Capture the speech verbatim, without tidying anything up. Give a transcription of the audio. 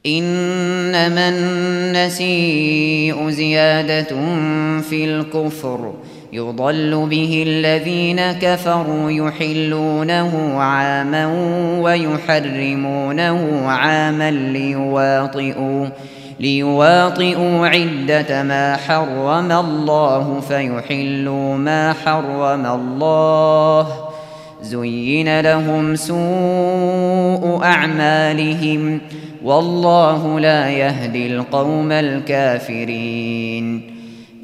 إنما النسيء زيادة في الكفر يضل به الذين كفروا يحلونه عاما ويحرمونه عاما ليواطئوا, ليواطئوا عدة ما حرم الله فيحلوا ما حرم الله. زين لهم سوء أعمالهم والله لا يهدي القوم الكافرين.